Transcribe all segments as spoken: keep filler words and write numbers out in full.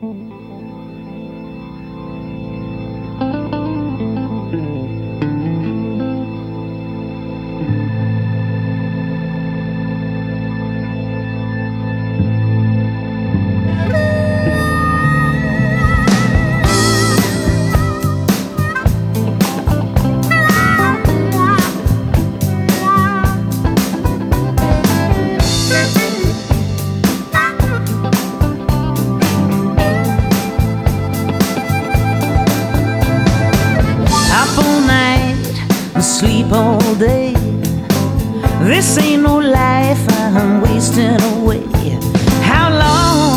Sleep all day. This ain't no life I'm wasting away. How long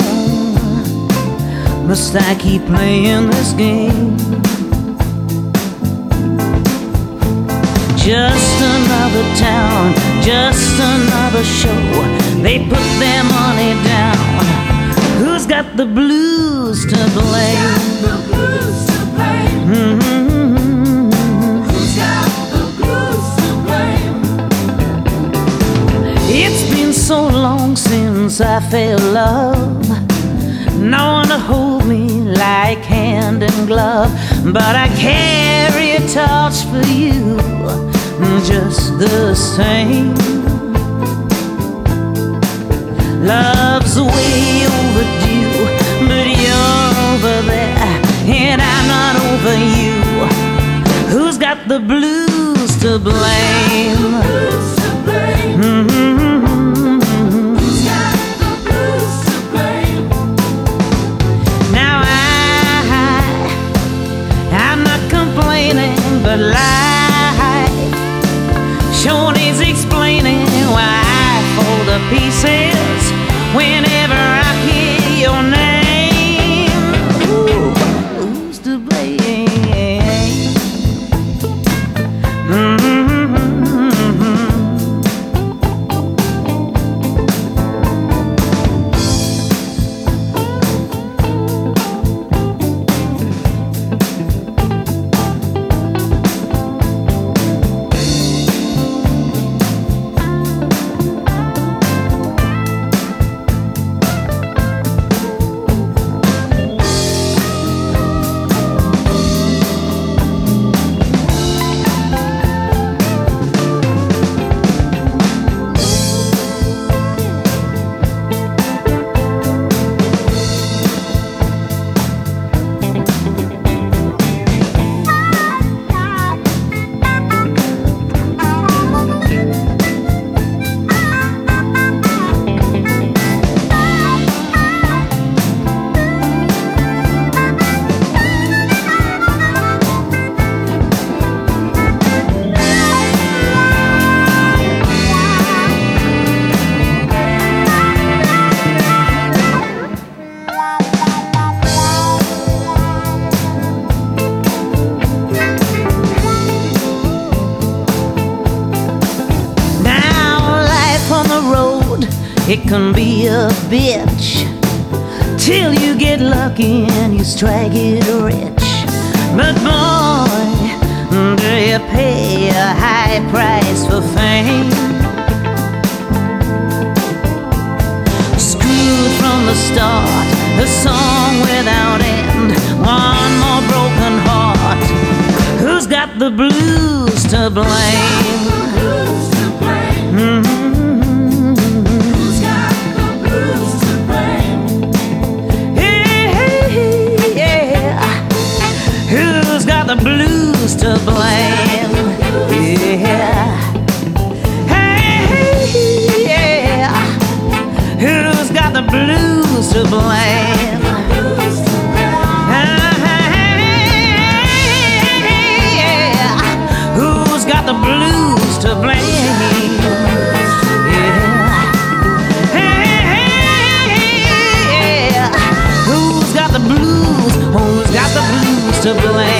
must I keep playing this game? Just another town, just another show. They put their money down. Who's got the blues to blame? Who's got the blues to blame? Mm-hmm. It's been so long since I felt love, no one to hold me like hand and glove. But I carry a torch for you just the same. Love's way overdue, but you're over there and I'm not over you. Who's got the blues to blame? Mm-hmm. Who's got the blues to blame? Now I, I'm not complaining, but life sure needs explaining why I fall to pieces whenever I hear your name. Ooh, who's to blame? Mm-hmm. It can be a bitch till you get lucky and you strike it rich. But boy, do you pay a high price for fame. Screwed from the start, a song without end, one more broken heart. Who's got the blues to blame? Mm-hmm. The blues to blame, yeah. Hey, yeah. Who's got the blues to blame? Hey, yeah. Who's got the blues to blame? Yeah. Hey, yeah. Who's got the blues? Who's got the blues to blame?